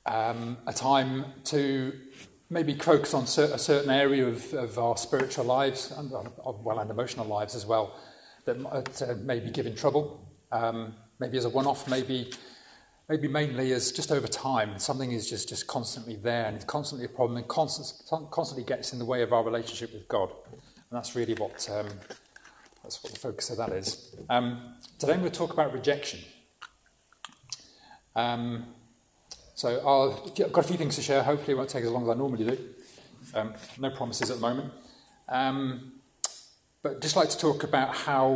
a time to maybe focus on a certain area of our spiritual lives and emotional lives as well that may be giving trouble. Maybe as a one-off, maybe mainly as just over time. Something is just constantly there and it's constantly a problem and constantly gets in the way of our relationship with God. And that's really what the focus of that is. Today I'm going to talk about rejection. So I've got a few things to share. Hopefully it won't take as long as I normally do. No promises at the moment. But just like to talk about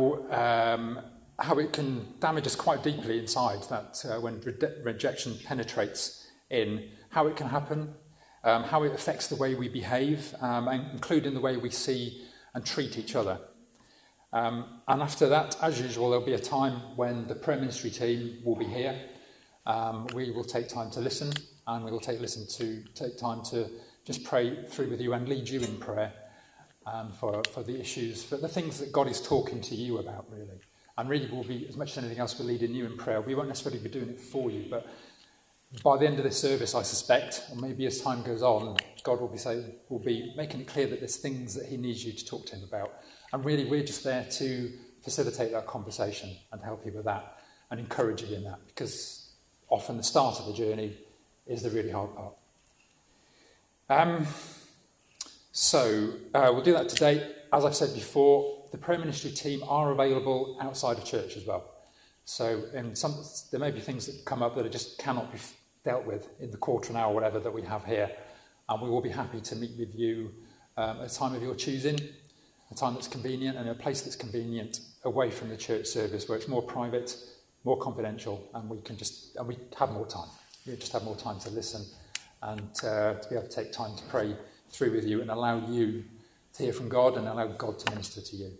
how it can damage us quite deeply inside, that when rejection penetrates in, how it can happen, how it affects the way we behave, including the way we see and treat each other. And after that, as usual, there'll be a time when the prayer ministry team will be here. We will take time to listen, and we will take time to just pray through with you and lead you in prayer for the issues, for the things that God is talking to you about, really. And really will be, as much as anything else, we're leading you in prayer. We won't necessarily be doing it for you, but by the end of this service, I suspect, or maybe as time goes on, God will be making it clear that there's things that he needs you to talk to him about. And really, we're just there to facilitate that conversation and help you with that and encourage you in that, because often the start of the journey is the really hard part. So we'll do that today. As I've said before, the prayer ministry team are available outside of church as well. So there may be things that come up that just cannot be dealt with in the quarter an hour or whatever that we have here. And we will be happy to meet with you at a time of your choosing, a time that's convenient and a place that's convenient away from the church service where it's more private, more confidential, and we have more time. We just have more time to listen and to be able to take time to pray through with you and allow you to hear from God and allow God to minister to you.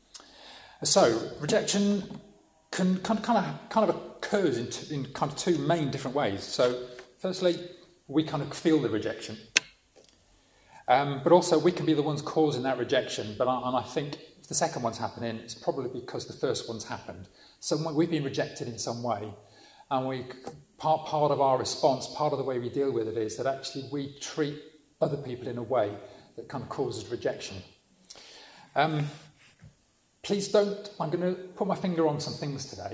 So, rejection can kind of occurs in kind of two main different ways. So, firstly, we kind of feel the rejection, but also we can be the ones causing that rejection. And I think if the second one's happening, it's probably because the first one's happened. So we've been rejected in some way, and part of our response, part of the way we deal with it is that actually we treat other people in a way that kind of causes rejection. Please don't, I'm going to put my finger on some things today.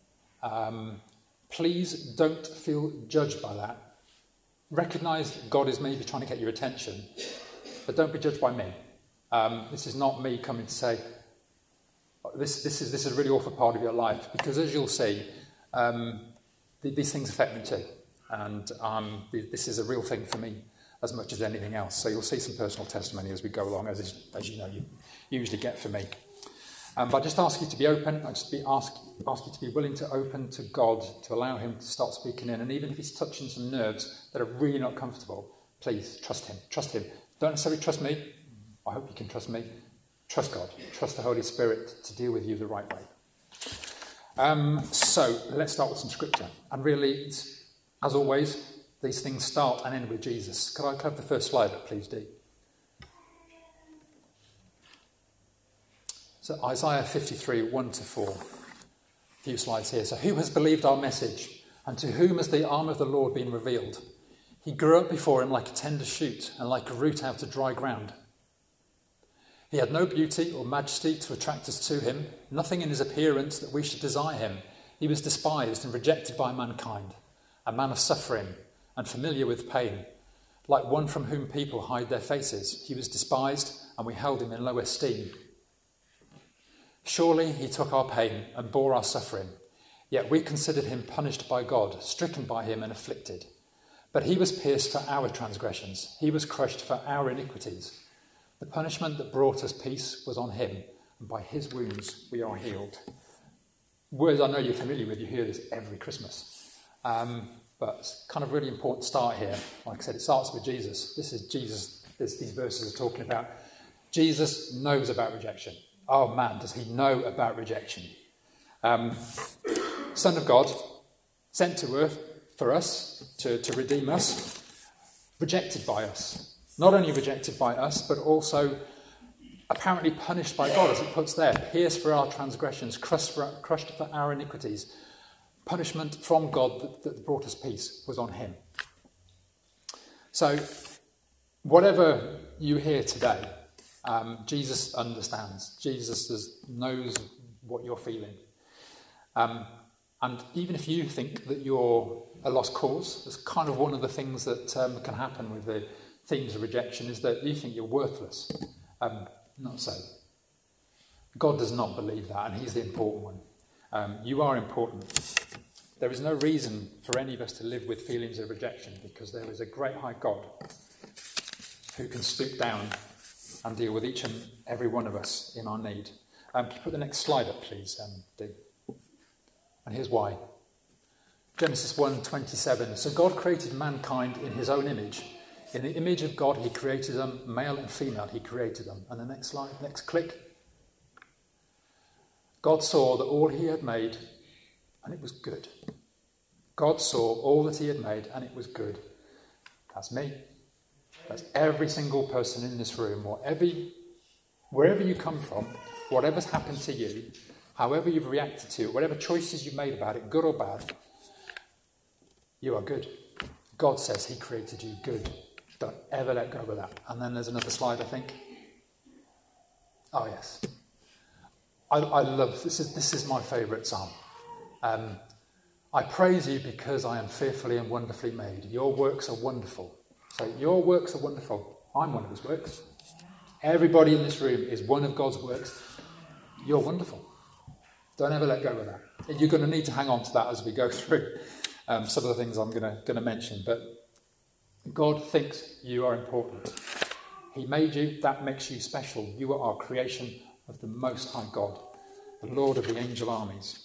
Please don't feel judged by that. Recognise that God is maybe trying to get your attention, but don't be judged by me. This is not me coming to say, this is a really awful part of your life, because as you'll see, these things affect me too. And this is a real thing for me as much as anything else. So you'll see some personal testimony as we go along, as you know you usually get from me. But I just ask you to be open. I just ask you to be willing to open to God, to allow him to start speaking in. And even if he's touching some nerves that are really not comfortable, please trust him. Trust him. Don't necessarily trust me. I hope you can trust me. Trust God. Trust the Holy Spirit to deal with you the right way. So let's start with some scripture. And really, as always, these things start and end with Jesus. Could I have the first slide, please, Dee? So Isaiah 53, 1-4. A few slides here. So who has believed our message? And to whom has the arm of the Lord been revealed? He grew up before him like a tender shoot and like a root out of dry ground. He had no beauty or majesty to attract us to him, nothing in his appearance that we should desire him. He was despised and rejected by mankind, a man of suffering and familiar with pain. Like one from whom people hide their faces, he was despised and we held him in low esteem. Surely he took our pain and bore our suffering, yet we considered him punished by God, stricken by him and afflicted. But he was pierced for our transgressions, he was crushed for our iniquities. The punishment that brought us peace was on him, and by his wounds we are healed. Words I know you're familiar with, you hear this every Christmas. But it's kind of really important to start here. Like I said, it starts with Jesus. This is Jesus, these verses are talking about. Jesus knows about rejection. Oh man, does he know about rejection? Son of God, sent to earth for us, to redeem us, rejected by us. Not only rejected by us, but also apparently punished by God, as it puts there. Pierced for our transgressions, crushed for our iniquities. Punishment from God that brought us peace was on him. So, whatever you hear today, Jesus understands. Jesus knows what you're feeling. And even if you think that you're a lost cause, that's kind of one of the things that can happen with the themes of rejection, is that you think you're worthless. Not so. God does not believe that, and he's the important one. You are important. There is no reason for any of us to live with feelings of rejection, because there is a great high God who can stoop down and deal with each and every one of us in our need. Can you put the next slide up, please, Dee? And here's why. Genesis 1:27. So God created mankind in his own image. In the image of God he created them, male and female he created them. And the next slide, next click. God saw that all he had made, and it was good. God saw all that he had made, and it was good. That's me. That's every single person in this room. Wherever you come from, whatever's happened to you, however you've reacted to it, whatever choices you've made about it, good or bad, you are good. God says he created you good. Don't ever let go of that. And then there's another slide, I think. Oh, yes. I love, this is my favourite psalm. I praise you because I am fearfully and wonderfully made. Your works are wonderful. So your works are wonderful. I'm one of his works. Everybody in this room is one of God's works. You're wonderful. Don't ever let go of that. You're going to need to hang on to that as we go through some of the things I'm going to mention. But God thinks you are important. He made you. That makes you special. You are our creation of the Most High God, the Lord of the angel armies.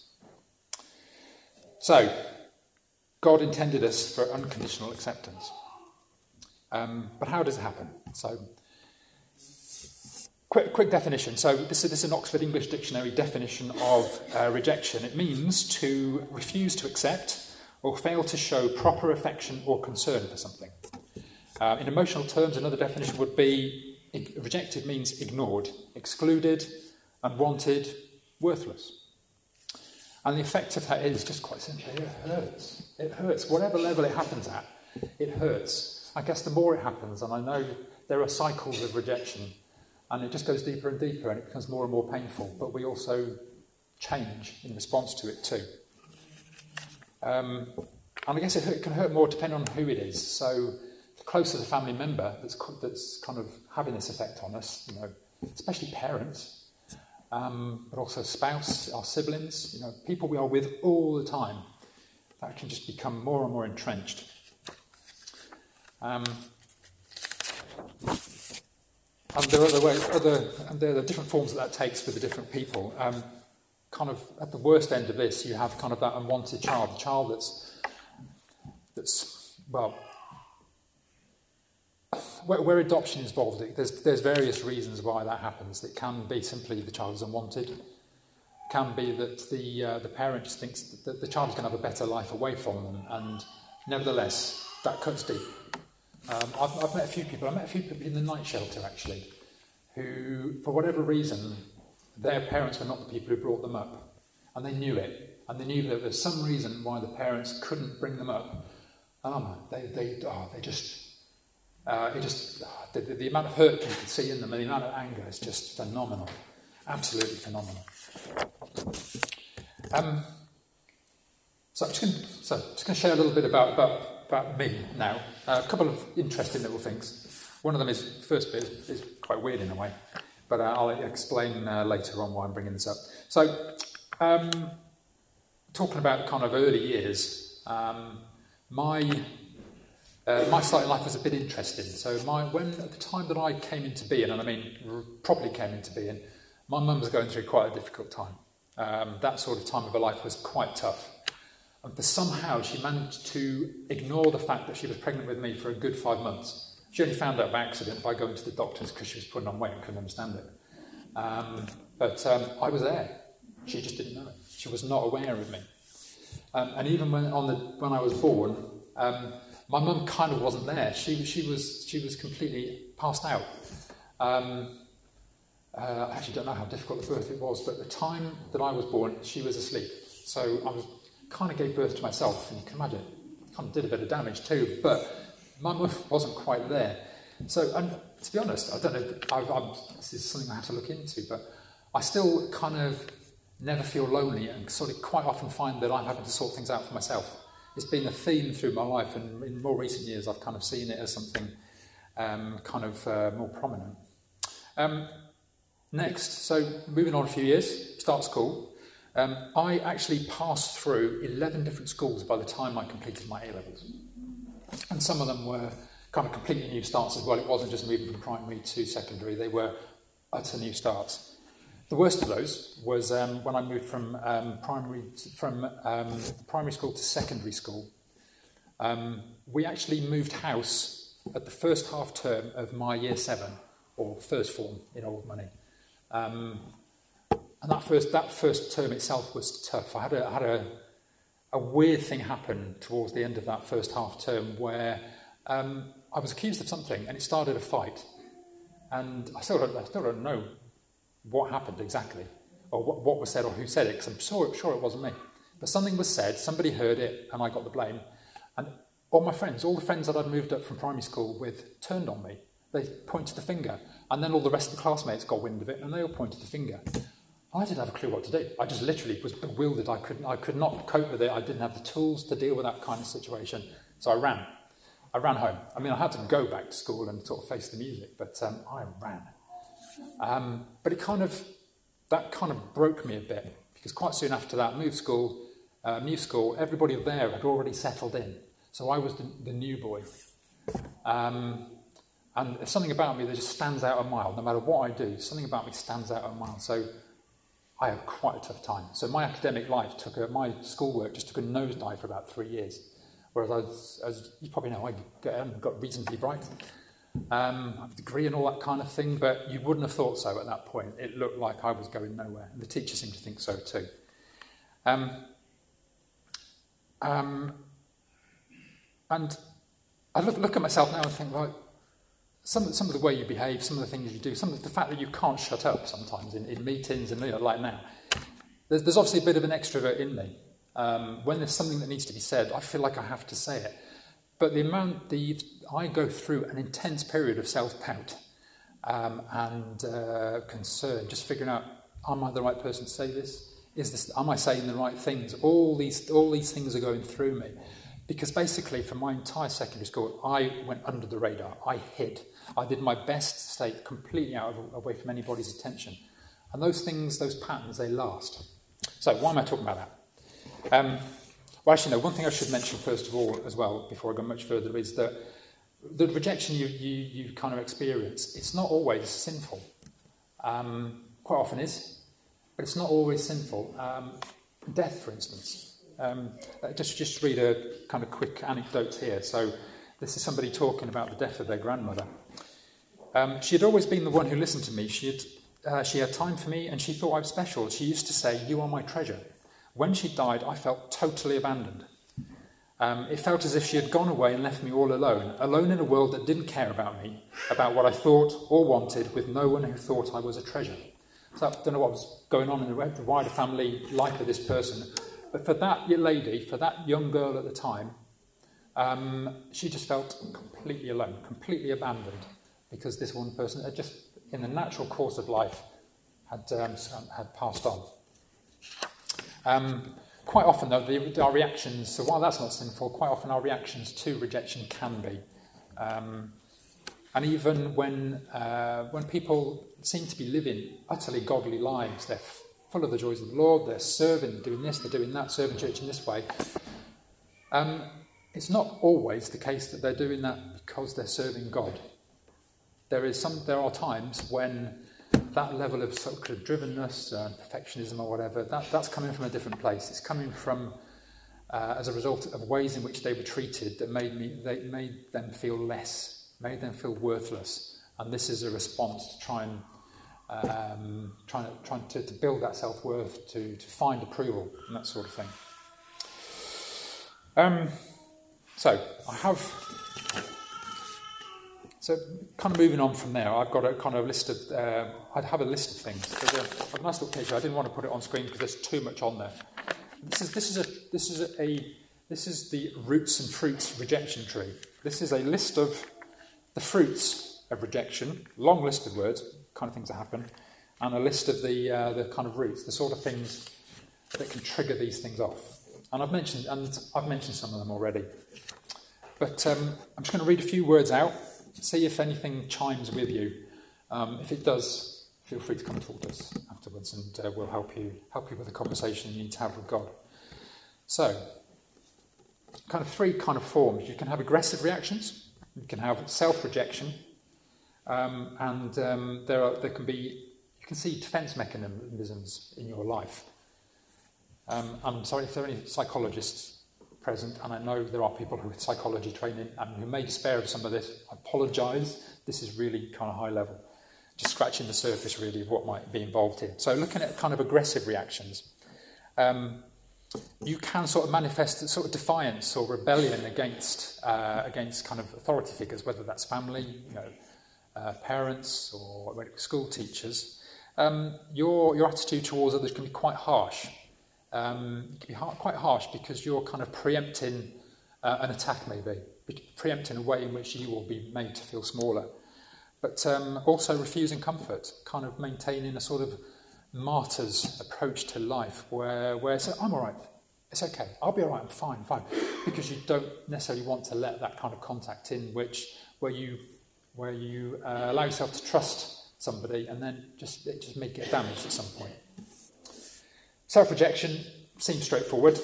So, God intended us for unconditional acceptance. But how does it happen? So, quick definition. So, this is an Oxford English Dictionary definition of rejection. It means to refuse to accept or fail to show proper affection or concern for something. In emotional terms, another definition would be rejected means ignored, excluded, unwanted, worthless. And the effect of that is just quite simply, it hurts. It hurts. Whatever level it happens at, it hurts. I guess the more it happens, and I know there are cycles of rejection, and it just goes deeper and deeper, and it becomes more and more painful, but we also change in response to it too. And I guess it can hurt more depending on who it is. So the closer the family member that's kind of having this effect on us, especially parents, but also spouse, our siblings, people we are with all the time, that can just become more and more entrenched. And there are different forms that takes with the different people. Kind of at the worst end of this, you have kind of that unwanted child, the child that's where adoption is involved. There's various reasons why that happens. It can be simply the child is unwanted. It can be that the parent just thinks that the child is going to have a better life away from them, and nevertheless, that cuts deep. I've met a few people. I met a few people in the night shelter, actually, who, for whatever reason, their parents were not the people who brought them up, and they knew it, and they knew that there's some reason why the parents couldn't bring them up. The amount of hurt you can see in them and the amount of anger is just phenomenal, absolutely phenomenal. So I'm just going to share a little bit about me now. A couple of interesting little things. One of them is, first bit is quite weird in a way, but I'll explain later on why I'm bringing this up. So, talking about kind of early years, my start in life was a bit interesting. So when at the time that I came into being, and I mean properly came into being, my mum was going through quite a difficult time. That sort of time of her life was quite tough. And somehow she managed to ignore the fact that she was pregnant with me for a good 5 months. She only found out by accident by going to the doctors because she was putting on weight and couldn't understand it. But I was there. She just didn't know it. She was not aware of me. And even when I was born, my mum kind of wasn't there. She was completely passed out. I actually don't know how difficult the birth it was, but at the time that I was born, she was asleep. So I kind of gave birth to myself, and you can imagine, kind of did a bit of damage too. But my mum wasn't quite there. So, and to be honest, I don't know, this is something I have to look into, but I still kind of never feel lonely and sort of quite often find that I'm having to sort things out for myself. It's been a theme through my life, and in more recent years I've kind of seen it as something more prominent. Next, so moving on a few years, start school. I actually passed through 11 different schools by the time I completed my A-levels. And some of them were kind of completely new starts as well. It wasn't just moving from primary to secondary, they were utter new starts. The worst of those was when I moved from primary school to secondary school. We actually moved house at the first half term of my year 7, or first form in old money. And that first term itself was tough. I had a weird thing happen towards the end of that first half term where I was accused of something and it started a fight. And I still don't know what happened exactly, or what was said, or who said it, because I'm sure it wasn't me. But something was said, somebody heard it, and I got the blame. And all the friends that I'd moved up from primary school with, turned on me. They pointed the finger, and then all the rest of the classmates got wind of it, and they all pointed the finger. I didn't have a clue what to do. I just literally was bewildered. I could not cope with it. I didn't have the tools to deal with that kind of situation, so I ran. I ran home. I mean, I had to go back to school and sort of face the music, but I ran. But that kind of broke me a bit, because quite soon after that, new school, everybody there had already settled in. So I was the new boy. And there's something about me that just stands out a mile. No matter what I do, something about me stands out a mile. So I had quite a tough time. So my academic life my schoolwork just took a nosedive for about 3 years. Whereas as you probably know, I got reasonably bright. I have a degree and all that kind of thing, but you wouldn't have thought so at that point. It looked like I was going nowhere, and the teacher seemed to think so too. And I look at myself now and think, like, some of the way you behave, some of the things you do, the fact that you can't shut up sometimes in meetings and like now. There's obviously a bit of an extrovert in me. When there's something that needs to be said, I feel like I have to say it. But I go through an intense period of self-doubt and concern, just figuring out, am I the right person to say this? Am I saying the right things? All these things are going through me. Because basically, for my entire secondary school, I went under the radar. I hid. I did my best to stay completely away from anybody's attention. And those things, those patterns, they last. So why am I talking about that? Well, actually, no, one thing I should mention first of all as well, before I go much further, is that the rejection you kind of experience, it's not always sinful. Quite often is, but it's not always sinful. Death, for instance. Just read a kind of quick anecdote here. So this is somebody talking about the death of their grandmother. She had always been the one who listened to me. She had time for me, and she thought I was special. She used to say, "You are my treasure." When she died, I felt totally abandoned. It felt as if she had gone away and left me all alone in a world that didn't care about me, about what I thought or wanted, with no one who thought I was a treasure. So I don't know what was going on in the wider family life of this person, but for that lady, for that young girl at the time, she just felt completely alone, completely abandoned, because this one person had just, in the natural course of life, had passed on. Quite often, though, our reactions, so while that's not sinful, quite often our reactions to rejection can be. And even when people seem to be living utterly godly lives, they're full of the joys of the Lord, they're serving, doing this, they're doing that, serving church in this way, it's not always the case that they're doing that because they're serving God. There are times when that level of sort of drivenness and perfectionism or whatever, that's coming from a different place. It's coming from as a result of ways in which they were treated that made them feel less, made them feel worthless. And this is a response to trying to build that self-worth, to find approval and that sort of thing. So kind of moving on from there, I've got a kind of list of, I'd have a list of things. There's a nice little picture. I didn't want to put it on screen because there's too much on there. This is the roots and fruits rejection tree. This is a list of the fruits of rejection, long list of words, kind of things that happen, and a list of the kind of roots, the sort of things that can trigger these things off. And I've mentioned some of them already. But I'm just going to read a few words out, see if anything chimes with you. If it does, feel free to come and talk to us afterwards, and we'll help you with the conversation you need to have with God. So, kind of three kind of forms. You can have aggressive reactions, you can have self-rejection, and there can be, you can see defence mechanisms in your life. I'm sorry if there are any psychologists present, and I know there are people who have psychology training and who may despair of some of this. I apologise. This is really kind of high level, just scratching the surface really of what might be involved here. So looking at kind of aggressive reactions, you can sort of manifest sort of defiance or rebellion against kind of authority figures, whether that's family, parents, or school teachers. Your attitude towards others can be quite harsh. It can be quite harsh because you're kind of preempting an attack, maybe preempting a way in which you will be made to feel smaller, but also refusing comfort, kind of maintaining a sort of martyr's approach to life, where it's, I'm all right, it's okay, I'll be all right, I'm fine, because you don't necessarily want to let that kind of contact in, where you allow yourself to trust somebody and then it may get damaged at some point. Self-rejection seems straightforward.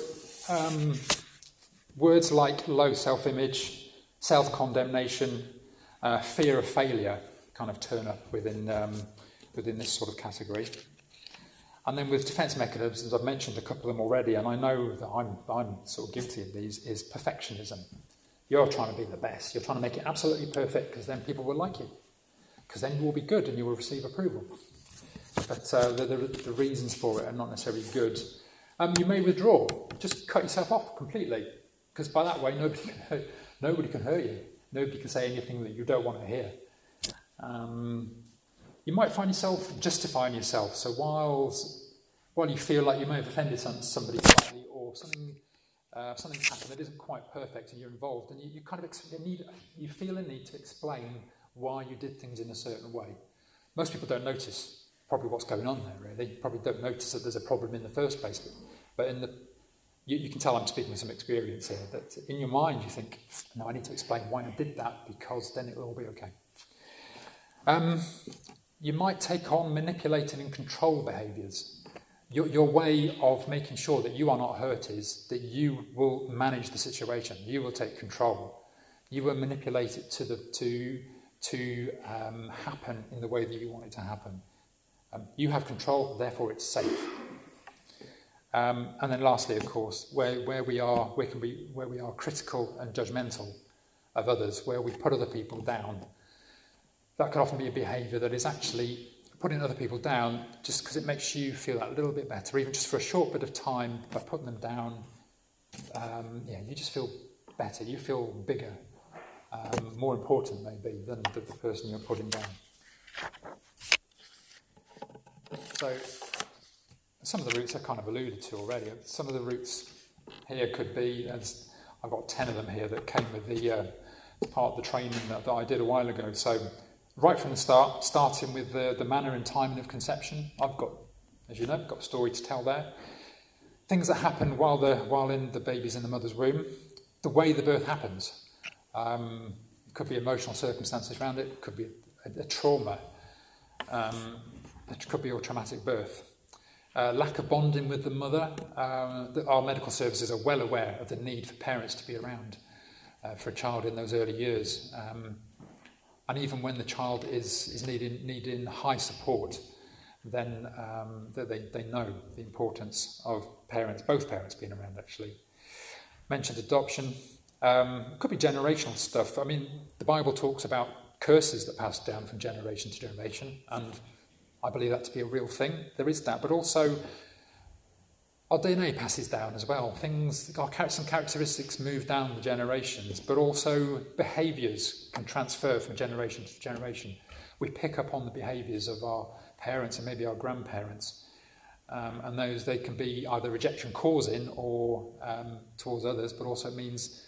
Words like low self-image, self-condemnation, fear of failure kind of turn up within this sort of category. And then with defence mechanisms, I've mentioned a couple of them already, and I know that I'm sort of guilty of these, is perfectionism. You're trying to be the best. You're trying to make it absolutely perfect because then people will like you. Because then you will be good and you will receive approval. But the reasons for it are not necessarily good. You may withdraw, just cut yourself off completely, because by that way nobody can hurt you. Nobody can say anything that you don't want to hear. You might find yourself justifying yourself. So while you feel like you may have offended somebody slightly, or something's happened that isn't quite perfect, and you're involved, and you kind of you feel a need to explain why you did things in a certain way. Most people don't notice probably what's going on there, really. Probably don't notice that there's a problem in the first place. But you can tell I'm speaking with some experience here, that in your mind you think, no, I need to explain why I did that, because then it will all be okay. You might take on manipulating and control behaviours. Your way of making sure that you are not hurt is that you will manage the situation. You will take control. You will manipulate it to happen in the way that you want it to happen. You have control, therefore it's safe. And then lastly, of course, where we are critical and judgmental of others, where we put other people down, that can often be a behaviour that is actually putting other people down just because it makes you feel that little bit better, even just for a short bit of time. By putting them down, you just feel better, you feel bigger, more important maybe than the person you're putting down. So some of the roots I kind of alluded to already. Some of the roots here could be, as I've got 10 of them here that came with the part of the training that I did a while ago. So right from the start, starting with the manner and timing of conception, I've got, as you know, got a story to tell there. Things that happen while in the baby's in the mother's womb, the way the birth happens. It could be emotional circumstances around it, it could be a trauma. It could be a traumatic birth. Lack of bonding with the mother. Our medical services are well aware of the need for parents to be around for a child in those early years. And even when the child is needing high support, then they know the importance of both parents being around, actually. Mentioned adoption. It could be generational stuff. I mean, the Bible talks about curses that pass down from generation to generation, and I believe that to be a real thing. There is that, but also our DNA passes down as well. Some characteristics move down the generations, but also behaviours can transfer from generation to generation. We pick up on the behaviours of our parents and maybe our grandparents, and they can be either rejection causing or towards others, but also means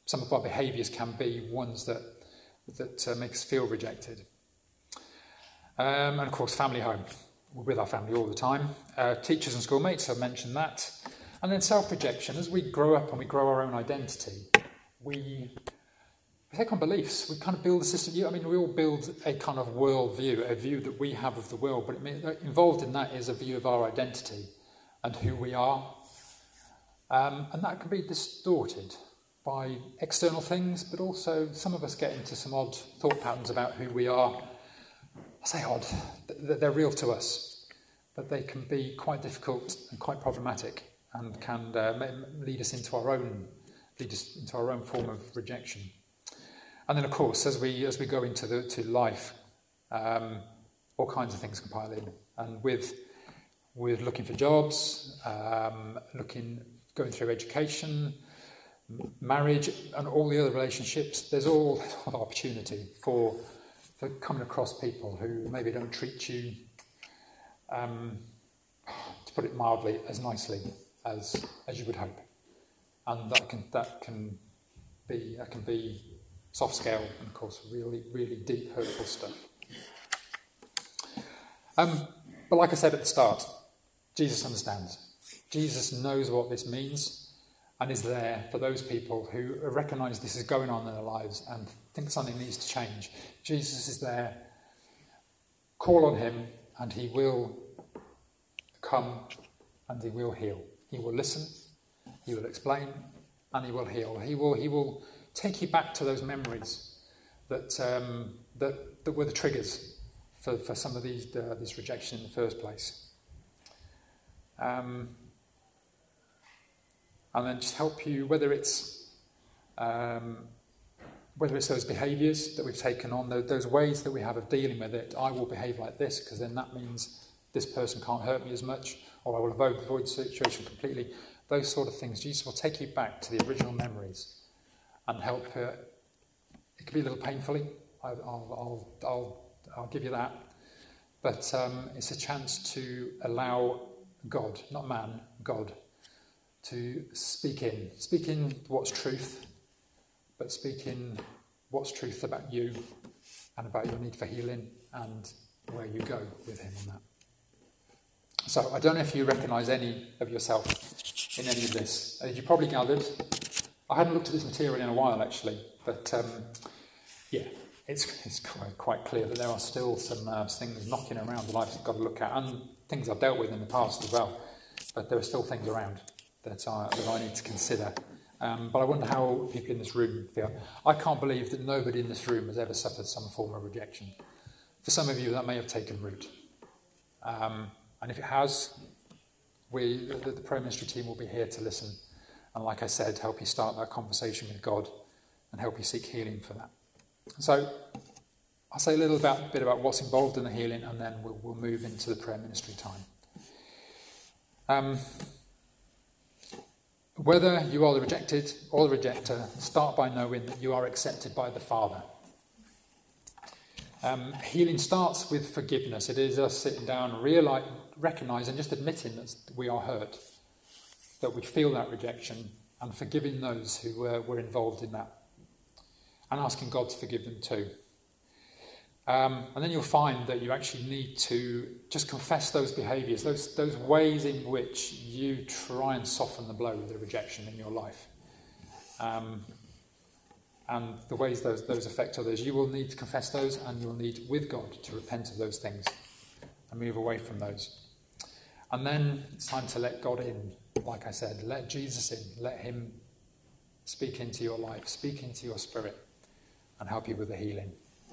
some of our behaviours can be ones that make us feel rejected. And of course, family home. We're with our family all the time. Teachers and schoolmates, I've mentioned that. And then self-rejection. As we grow up and we grow our own identity, we take on beliefs. We kind of build a system. I mean, we all build a kind of world view, a view that we have of the world, but involved in that is a view of our identity and who we are. And that can be distorted by external things, but also some of us get into some odd thought patterns about who we are. I say odd, they're real to us, but they can be quite difficult and quite problematic, and can lead us into our own form of rejection. And then, of course, as we go into life, all kinds of things can pile in. And with looking for jobs, going through education, marriage, and all the other relationships, there's all opportunity for coming across people who maybe don't treat you, to put it mildly, as nicely as you would hope. And that can be soft scale and, of course, really, really deep, hurtful stuff. But like I said at the start, Jesus understands. Jesus knows what this means and is there for those people who recognise this is going on in their lives and think something needs to change. Jesus is there. Call on him and he will come and he will heal. He will listen, he will explain, and he will heal. He will take you back to those memories that were the triggers for some of this rejection in the first place. And then just help you, whether it's those behaviours that we've taken on, those ways that we have of dealing with it. I will behave like this because then that means this person can't hurt me as much, or I will avoid the situation completely. Those sort of things. Jesus will take you back to the original memories and help. It can be a little painfully. I'll give you that, but it's a chance to allow God, not man, God, to speak in what's truth, but speak in what's truth about you and about your need for healing and where you go with him on that. So I don't know if you recognise any of yourself in any of this. As you probably gathered, I hadn't looked at this material in a while actually, but it's quite clear that there are still some things knocking around that I've got to look at, and things I've dealt with in the past as well, but there are still things around that I need to consider. But I wonder how people in this room feel. I can't believe that nobody in this room has ever suffered some form of rejection. For some of you, that may have taken root. And if it has, the prayer ministry team will be here to listen. And like I said, help you start that conversation with God and help you seek healing for that. So I'll say a little bit about what's involved in the healing, and then we'll move into the prayer ministry time. Whether you are the rejected or the rejecter, start by knowing that you are accepted by the Father. Healing starts with forgiveness. It is us sitting down, recognising and just admitting that we are hurt, that we feel that rejection, and forgiving those who were involved in that, and asking God to forgive them too. And then you'll find that you actually need to just confess those behaviours, those ways in which you try and soften the blow of the rejection in your life. And the ways those affect others. You will need to confess those, and you will need, with God, to repent of those things and move away from those. And then it's time to let God in. Like I said, let Jesus in. Let him speak into your life, speak into your spirit, and help you with the healing.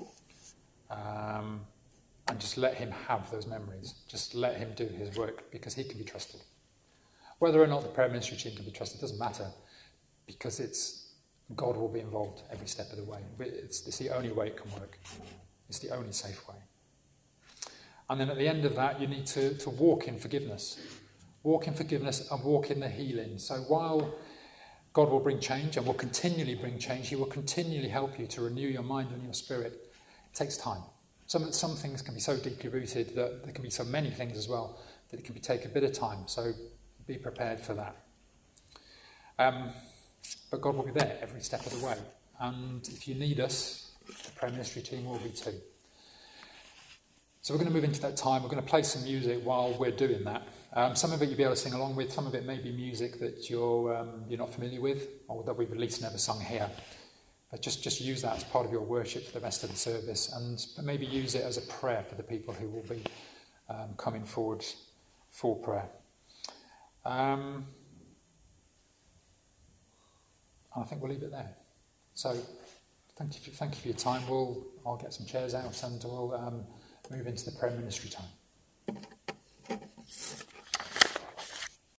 And just let him have those memories. Just let him do his work, because he can be trusted. Whether or not the prayer ministry team can be trusted doesn't matter, because God will be involved every step of the way. It's the only way it can work. It's the only safe way. And then at the end of that, you need to walk in forgiveness. Walk in forgiveness and walk in the healing. So while God will bring change and will continually bring change, he will continually help you to renew your mind and your spirit. It takes time. Some things can be so deeply rooted that there can be so many things as well that it can take a bit of time. So be prepared for that. But God will be there every step of the way. And if you need us, the prayer ministry team will be too. So we're going to move into that time. We're going to play some music while we're doing that. Some of it you'll be able to sing along with. Some of it may be music that you're not familiar with, or that we've at least never sung here. But just use that as part of your worship for the rest of the service, and maybe use it as a prayer for the people who will be coming forward for prayer. I think we'll leave it there. So thank you for your time. I'll get some chairs out and we'll move into the prayer ministry time.